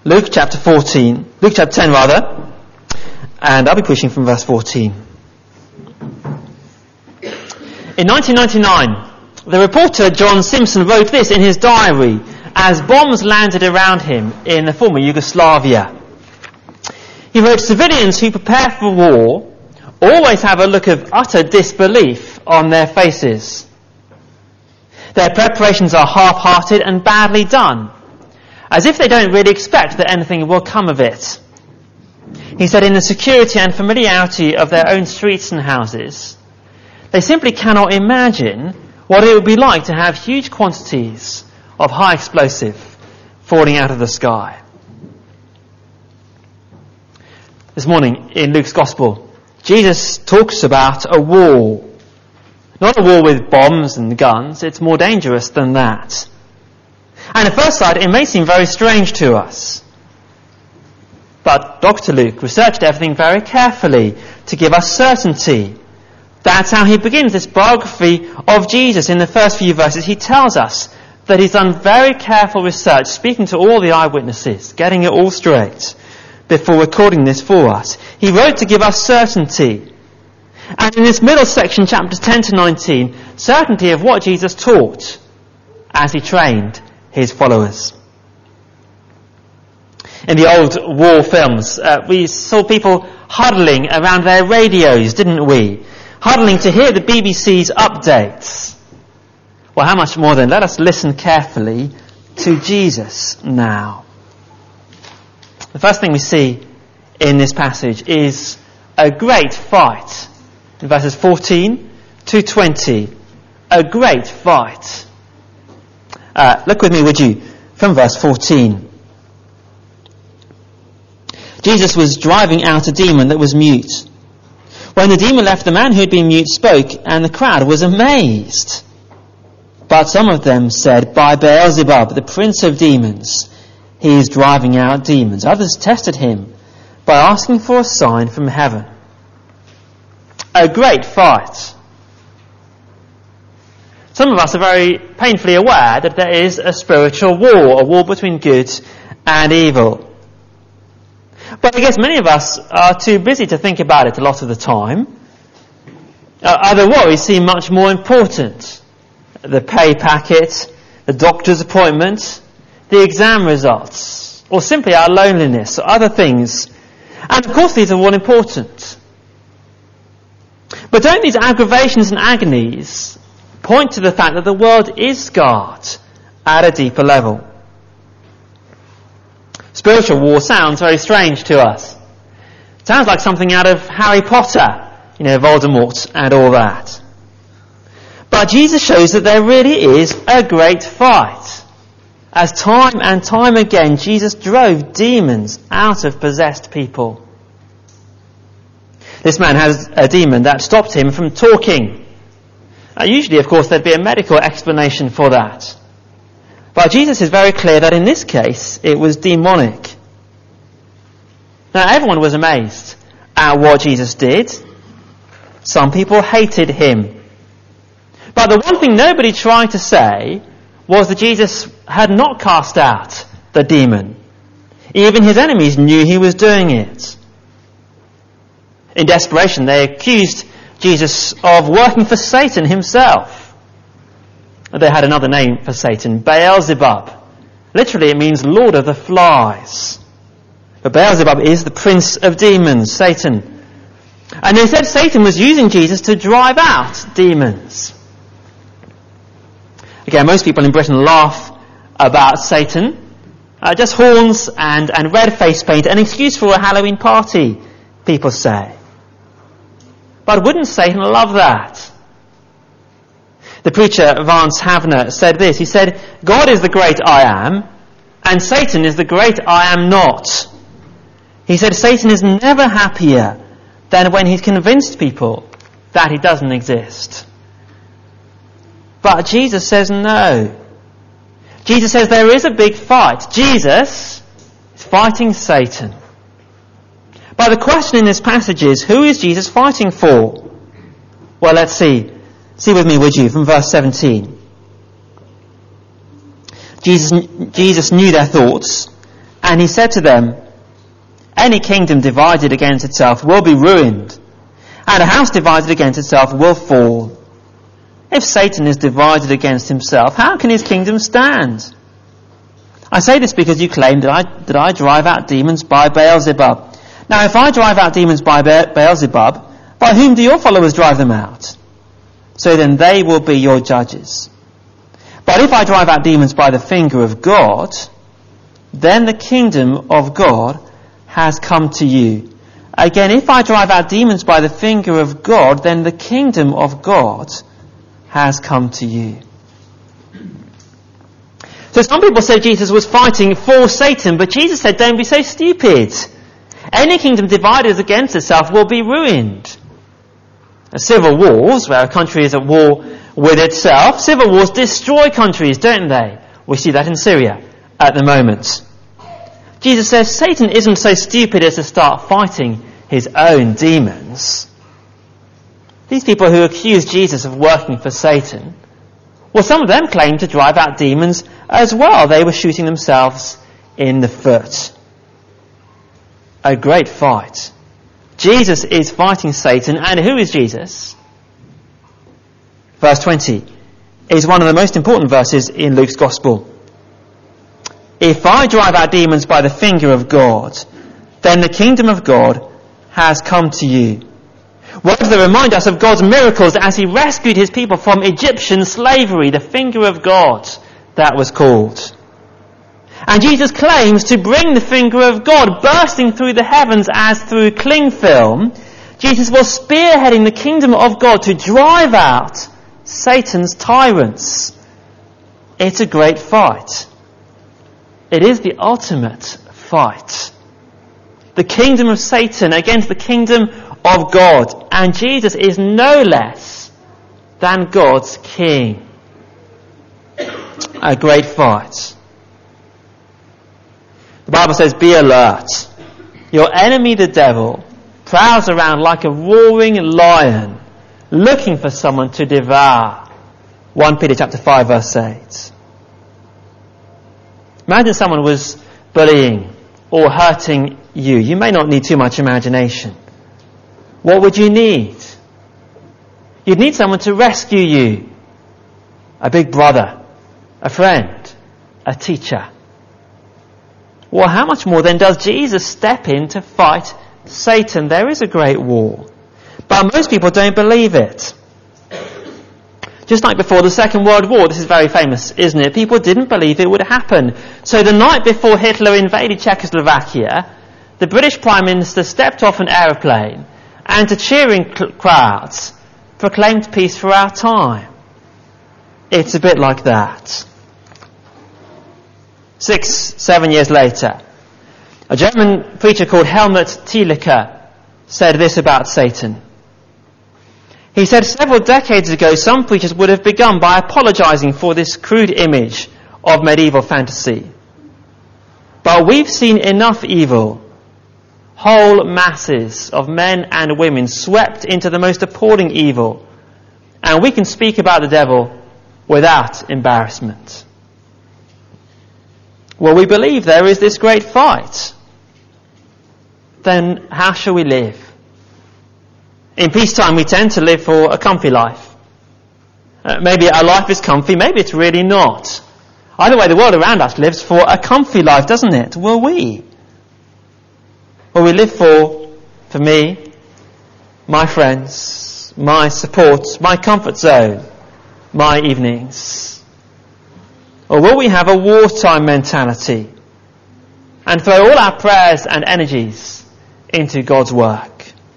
Luke chapter 10 rather, and I'll be pushing from verse 14. In 1999, the reporter John Simpson wrote this in his diary as bombs landed around him in the former Yugoslavia. He wrote, "Civilians who prepare for war always have a look of utter disbelief on their faces. Their preparations are half-hearted and badly done, as if they don't really expect that anything will come of it." He said, in the security and familiarity of their own streets and houses, they simply cannot imagine what it would be like to have huge quantities of high explosive falling out of the sky. This morning in Luke's Gospel, Jesus talks about a war. Not a war with bombs and guns, it's more dangerous than that. And at first sight, it may seem very strange to us. But Dr. Luke researched everything very carefully to give us certainty. That's how he begins this biography of Jesus. In the first few verses, he tells us that he's done very careful research, speaking to all the eyewitnesses, getting it all straight before recording this for us. He wrote to give us certainty. And in this middle section, chapters 10 to 19, certainty of what Jesus taught as he trained his followers. In the old war films, we saw people huddling around their radios, didn't we? Huddling to hear the BBC's updates. Well, how much more then? Let us listen carefully to Jesus now. The first thing we see in this passage is a great fight. In verses 14 to 20, a great fight. Look with me, would you, from verse 14. Jesus was driving out a demon that was mute. When the demon left, the man who had been mute spoke, and the crowd was amazed. But some of them said, "By Beelzebub, the prince of demons, he is driving out demons." Others tested him by asking for a sign from heaven. A great fight. Some of us are very painfully aware that there is a spiritual war, a war between good and evil. But I guess many of us are too busy to think about it a lot of the time. Other worries seem much more important. The pay packet, the doctor's appointment, the exam results, or simply our loneliness, or other things. And of course these are all important. But don't these aggravations and agonies point to the fact that the world is scarred at a deeper level? Spiritual war sounds very strange to us. It sounds like something out of Harry Potter, Voldemort and all that. But Jesus shows that there really is a great fight. As time and time again, Jesus drove demons out of possessed people. This man has a demon that stopped him from talking. Usually, of course, there'd be a medical explanation for that. But Jesus is very clear that in this case, it was demonic. Now, everyone was amazed at what Jesus did. Some people hated him. But the one thing nobody tried to say was that Jesus had not cast out the demon. Even his enemies knew he was doing it. In desperation, they accused Jesus of working for Satan himself. They had another name for Satan, Beelzebub. Literally, it means Lord of the Flies. But Beelzebub is the prince of demons, Satan. And they said Satan was using Jesus to drive out demons. Again, most people in Britain laugh about Satan. Just horns and red face paint, an excuse for a Halloween party, people say. But wouldn't Satan love that? The preacher Vance Havner said this. He said, "God is the great I am, and Satan is the great I am not." He said Satan is never happier than when he's convinced people that he doesn't exist. But Jesus says no. Jesus says there is a big fight. Jesus is fighting Satan. But the question in this passage is, who is Jesus fighting for? Well, let's see. See with me, would you, from verse 17. Jesus knew their thoughts, And he said to them, any kingdom divided against itself will be ruined, and a house divided against itself will fall. If Satan is divided against himself, how can his kingdom stand? I say this because you claim that I drive out demons by Beelzebub. Now, if I drive out demons by Beelzebub, by whom do your followers drive them out? So then they will be your judges. But if I drive out demons by the finger of God, then the kingdom of God has come to you. Again, if I drive out demons by the finger of God, then the kingdom of God has come to you. So some people say Jesus was fighting for Satan, but Jesus said, don't be so stupid. Any kingdom divided against itself will be ruined. Civil wars, where a country is at war with itself, civil wars destroy countries, don't they? We see that in Syria at the moment. Jesus says Satan isn't so stupid as to start fighting his own demons. These people who accuse Jesus of working for Satan, well, some of them claimed to drive out demons as well. They were shooting themselves in the foot. A great fight. Jesus is fighting Satan, and who is Jesus? Verse 20 is one of the most important verses in Luke's Gospel. If I drive out demons by the finger of God, then the kingdom of God has come to you. Words that remind us of God's miracles as he rescued his people from Egyptian slavery, the finger of God, that was called. And Jesus claims to bring the finger of God bursting through the heavens as through cling film. Jesus was spearheading the kingdom of God to drive out Satan's tyrants. It's a great fight. It is the ultimate fight. The kingdom of Satan against the kingdom of God. And Jesus is no less than God's king. A great fight. The Bible says, be alert. Your enemy, the devil, prowls around like a roaring lion, looking for someone to devour. 1 Peter chapter 5 verse 8. Imagine someone was bullying or hurting you. You may not need too much imagination. What would you need? You'd need someone to rescue you. A big brother, a friend, a teacher. Well, how much more then does Jesus step in to fight Satan? There is a great war. But most people don't believe it. Just like before the Second World War, this is very famous, isn't it? People didn't believe it would happen. So the night before Hitler invaded Czechoslovakia, the British Prime Minister stepped off an aeroplane and to cheering crowds proclaimed peace for our time. It's a bit like that. 6-7 years later, a German preacher called Helmut Thielicke said this about Satan. He said several decades ago some preachers would have begun by apologizing for this crude image of medieval fantasy. But we've seen enough evil, whole masses of men and women swept into the most appalling evil, and we can speak about the devil without embarrassment. Well, we believe there is this great fight. Then how shall we live? In peacetime, we tend to live for a comfy life. Maybe our life is comfy, maybe it's really not. Either way, the world around us lives for a comfy life, doesn't it? Will we? Well, we live for me, my friends, my support, my comfort zone, my evenings. Or will we have a wartime mentality and throw all our prayers and energies into God's work?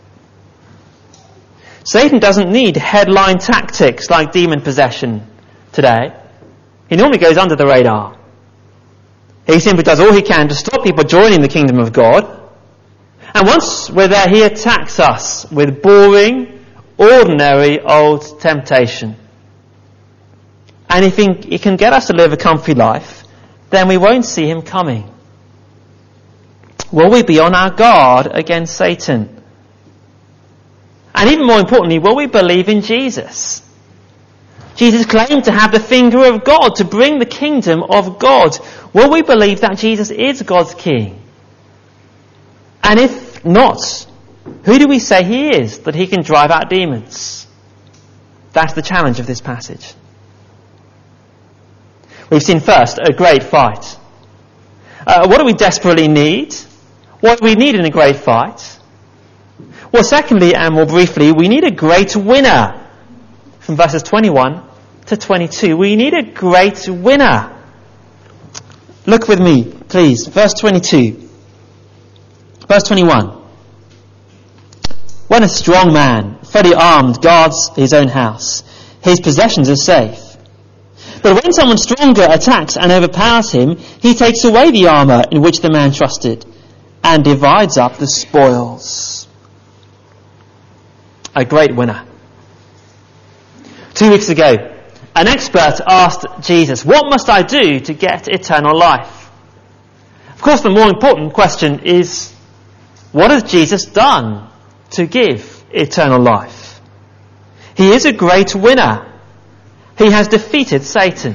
Satan doesn't need headline tactics like demon possession today. He normally goes under the radar. He simply does all he can to stop people joining the kingdom of God. And once we're there, he attacks us with boring, ordinary, old temptation. And if he can get us to live a comfy life, then we won't see him coming. Will we be on our guard against Satan? And even more importantly, will we believe in Jesus? Jesus claimed to have the finger of God, to bring the kingdom of God. Will we believe that Jesus is God's king? And if not, who do we say he is, that he can drive out demons? That's the challenge of this passage. We've seen first a great fight. What do we desperately need? What do we need in a great fight? Well, secondly, and more briefly, we need a great winner. From verses 21 to 22, we need a great winner. Look with me, please. Verse 22. Verse 21. When a strong man, fully armed, guards his own house, his possessions are safe. But when someone stronger attacks and overpowers him, he takes away the armour in which the man trusted and divides up the spoils. A great winner. 2 weeks ago, an expert asked Jesus, "What must I do to get eternal life?" Of course, the more important question is, what has Jesus done to give eternal life? He is a great winner. He has defeated Satan.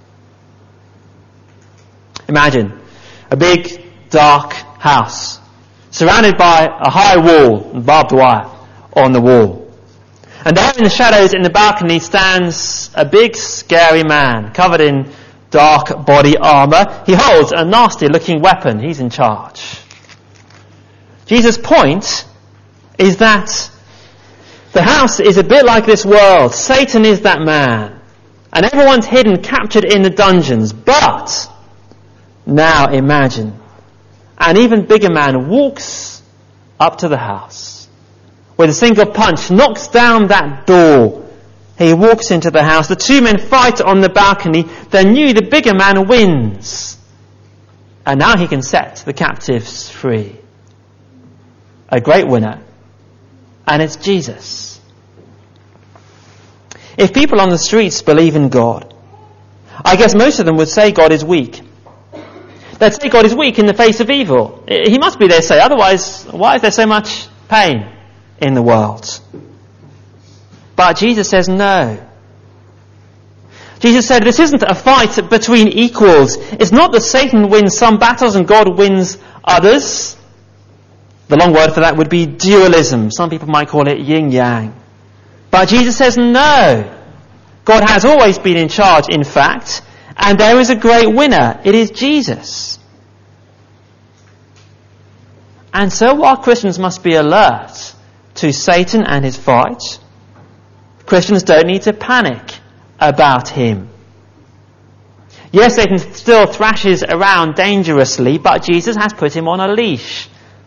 Imagine a big, dark house surrounded by a high wall and barbed wire on the wall. And there in the shadows in the balcony stands a big, scary man covered in dark body armour. He holds a nasty-looking weapon. He's in charge. Jesus' point is that the house is a bit like this world. Satan is that man. And everyone's hidden, captured in the dungeons. But now imagine an even bigger man walks up to the house. With a single punch, knocks down that door. He walks into the house. The two men fight on the balcony. They knew the bigger man wins. And now he can set the captives free. A great winner. And it's Jesus. If people on the streets believe in God, I guess most of them would say God is weak. They'd say God is weak in the face of evil. He must be, they say, otherwise why is there so much pain in the world? But Jesus says no. Jesus said this isn't a fight between equals. It's not that Satan wins some battles and God wins others. The long word for that would be dualism. Some people might call it yin-yang. But Jesus says no. God has always been in charge, in fact, and there is a great winner. It is Jesus. And so while Christians must be alert to Satan and his fight, Christians don't need to panic about him. Yes, Satan still thrashes around dangerously, but Jesus has put him on a leash.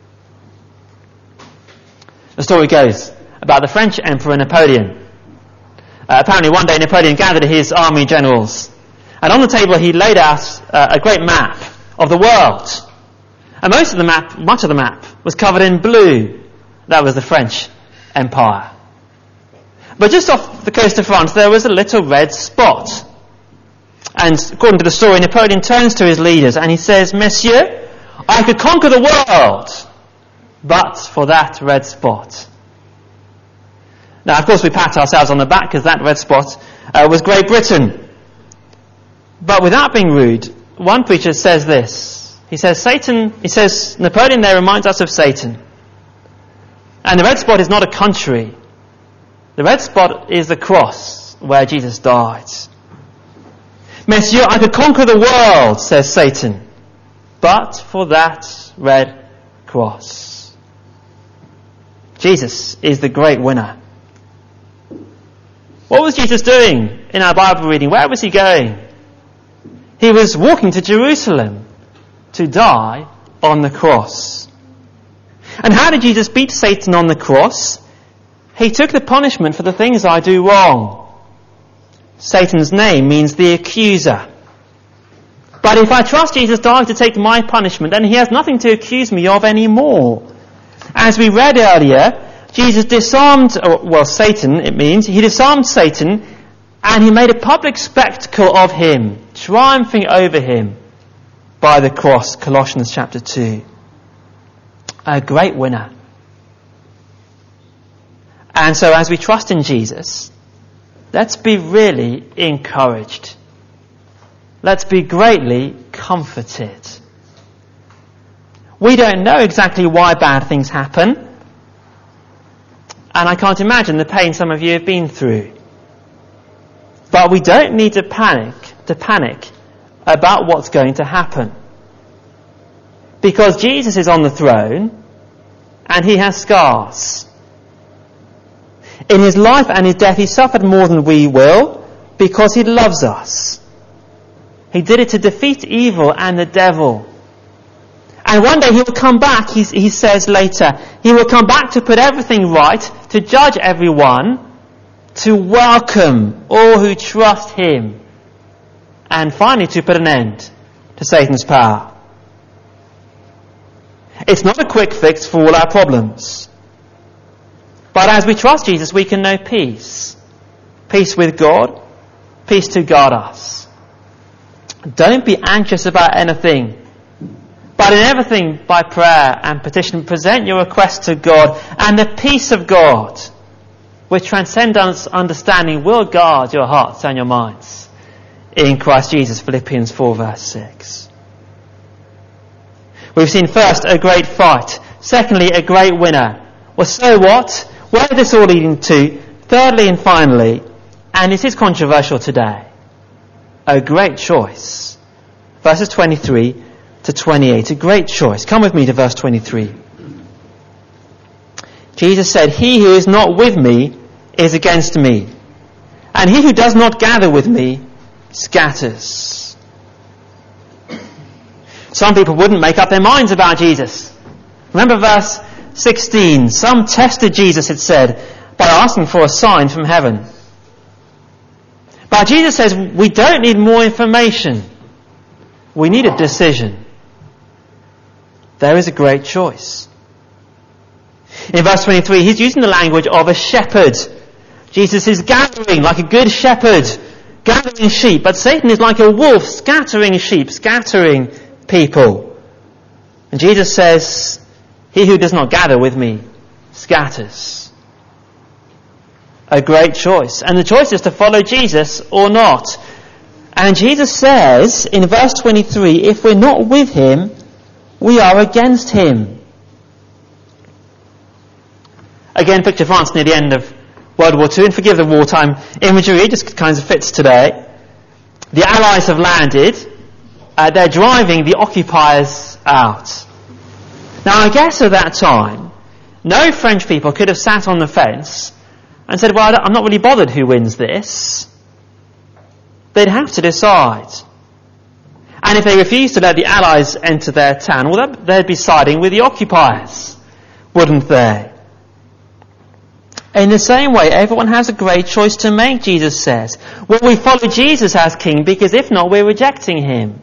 The story goes about the French Emperor Napoleon. Apparently one day Napoleon gathered his army generals, and on the table he laid out a great map of the world. And much of the map was covered in blue. That was the French Empire. But just off the coast of France there was a little red spot. And according to the story, Napoleon turns to his leaders and he says, "Messieurs, I could conquer the world, but for that red spot." Now, of course, we pat ourselves on the back because that red spot was Great Britain. But without being rude, one preacher says this. He says Napoleon there reminds us of Satan. And the red spot is not a country. The red spot is the cross where Jesus died. "Messieurs, I could conquer the world," says Satan, "but for that red cross." Jesus is the great winner. What was Jesus doing in our Bible reading? Where was he going? He was walking to Jerusalem to die on the cross. And how did Jesus beat Satan on the cross? He took the punishment for the things I do wrong. Satan's name means the accuser. But if I trust Jesus died to take my punishment, then he has nothing to accuse me of anymore. As we read earlier, Jesus disarmed, Satan, it means, he disarmed Satan and he made a public spectacle of him, triumphing over him by the cross, Colossians chapter 2. A great winner. And so as we trust in Jesus, let's be really encouraged. Let's be greatly comforted. We don't know exactly why bad things happen, and I can't imagine the pain some of you have been through. But we don't need to panic about what's going to happen. Because Jesus is on the throne, and he has scars. In his life and his death, he suffered more than we will, because he loves us. He did it to defeat evil and the devil. And one day he will come back, he says later, he will come back to put everything right, to judge everyone, to welcome all who trust him, and finally to put an end to Satan's power. It's not a quick fix for all our problems. But as we trust Jesus, we can know peace. Peace with God, peace to guard us. Don't be anxious about anything, but in everything by prayer and petition present your requests to God, and the peace of God, which transcends understanding, will guard your hearts and your minds in Christ Jesus. Philippians 4 verse 6. We've seen first a great fight. Secondly, a great winner. Well, so what? Where is this all leading to? Thirdly and finally, and this is controversial today, a great choice. Verses 23 to 28. A great choice. Come with me to verse 23. Jesus said, "He who is not with me is against me, and he who does not gather with me scatters." Some people wouldn't make up their minds about Jesus. Remember verse 16. Some tested Jesus, it said, by asking for a sign from heaven. But Jesus says we don't need more information. We need a decision. There is a great choice. In verse 23, he's using the language of a shepherd. Jesus is gathering like a good shepherd, gathering sheep. But Satan is like a wolf, scattering sheep, scattering people. And Jesus says, "He who does not gather with me scatters." A great choice. And the choice is to follow Jesus or not. And Jesus says in verse 23, if we're not with him, we are against him. Again, picture France near the end of World War II, and forgive the wartime imagery, it just kind of fits today. The Allies have landed. They're driving the occupiers out. Now, I guess at that time, no French people could have sat on the fence and said, well, I'm not really bothered who wins this. They'd have to decide. And if they refused to let the Allies enter their town, well, they'd be siding with the occupiers, wouldn't they? In the same way, everyone has a great choice to make, Jesus says. Will we follow Jesus as King? Because if not, we're rejecting him.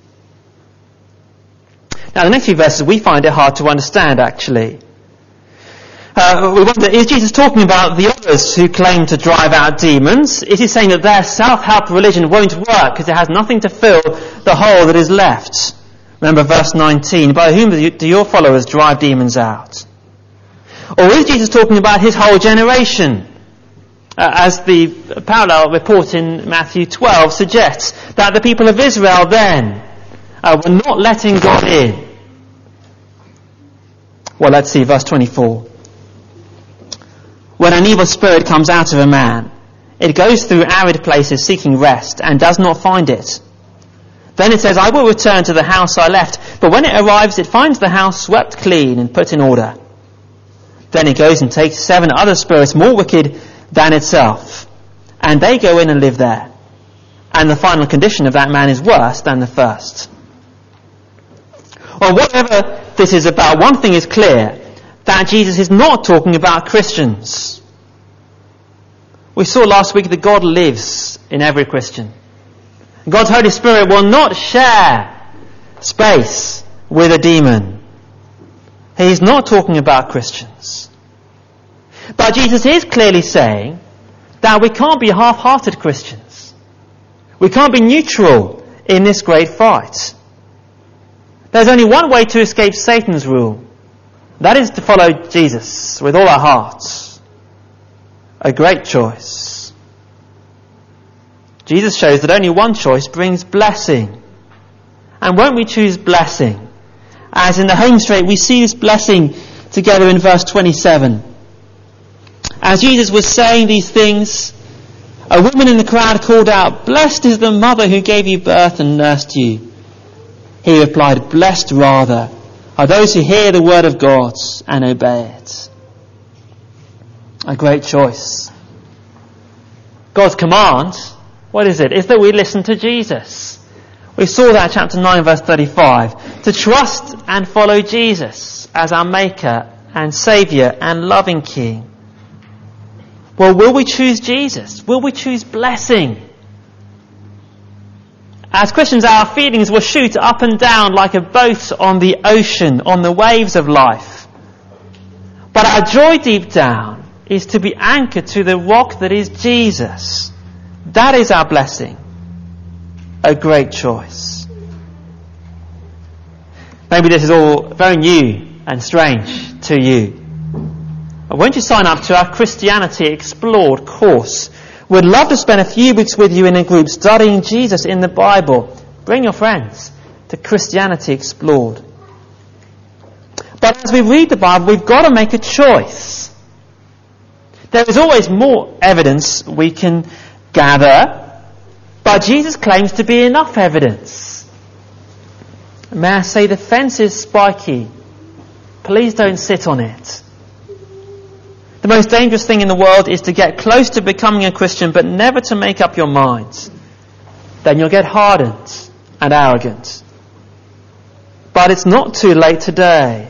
Now, the next few verses, we find it hard to understand, actually. We wonder, is Jesus talking about the others who claim to drive out demons? Is he saying that their self-help religion won't work because it has nothing to fill the hole that is left? Remember verse 19, by whom do your followers drive demons out? Or is Jesus talking about his whole generation? As the parallel report in Matthew 12 suggests, that the people of Israel then were not letting God in. Well, let's see, verse 24. When an evil spirit comes out of a man, it goes through arid places seeking rest and does not find it. Then it says, I will return to the house I left. But when it arrives, it finds the house swept clean and put in order. Then it goes and takes 7 other spirits more wicked than itself, and they go in and live there. And the final condition of that man is worse than the first. Well, whatever this is about, one thing is clear, that Jesus is not talking about Christians. We saw last week that God lives in every Christian. God's Holy Spirit will not share space with a demon. He's not talking about Christians. But Jesus is clearly saying that we can't be half-hearted Christians. We can't be neutral in this great fight. There's only one way to escape Satan's rule. That is to follow Jesus with all our hearts. A great choice. Jesus shows that only one choice brings blessing. And won't we choose blessing? As in the home straight, we see this blessing together in verse 27. As Jesus was saying these things, a woman in the crowd called out, "Blessed is the mother who gave you birth and nursed you." He replied, "Blessed rather are those who hear the word of God and obey it." A great choice. God's command, what is it? Is that we listen to Jesus. We saw that in chapter 9 verse 35. To trust and follow Jesus as our Maker and Saviour and loving King. Well, will we choose Jesus? Will we choose blessing? As Christians, our feelings will shoot up and down like a boat on the ocean, on the waves of life. But our joy deep down is to be anchored to the rock that is Jesus. That is our blessing. A great choice. Maybe this is all very new and strange to you. Won't you sign up to our Christianity Explored course? We'd love to spend a few weeks with you in a group studying Jesus in the Bible. Bring your friends to Christianity Explored. But as we read the Bible, we've got to make a choice. There is always more evidence we can gather, but Jesus claims to be enough evidence. May I say, the fence is spiky. Please don't sit on it. The most dangerous thing in the world is to get close to becoming a Christian but never to make up your mind. Then you'll get hardened and arrogant. But it's not too late today.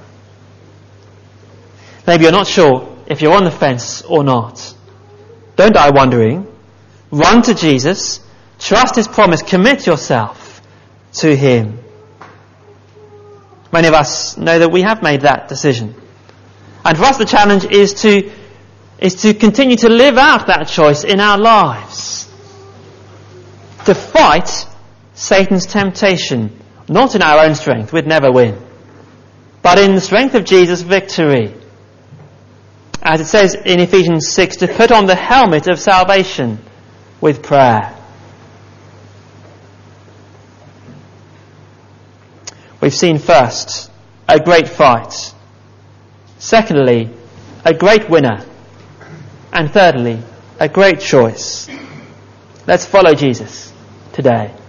Maybe you're not sure if you're on the fence or not. Don't die wondering. Run to Jesus. Trust His promise. Commit yourself to Him. Many of us know that we have made that decision. And for us the challenge is to continue to live out that choice in our lives. To fight Satan's temptation, not in our own strength, we'd never win, but in the strength of Jesus' victory. As it says in Ephesians 6, to put on the helmet of salvation with prayer. We've seen first a great fight. Secondly, a great winner. And thirdly, a great choice. Let's follow Jesus today.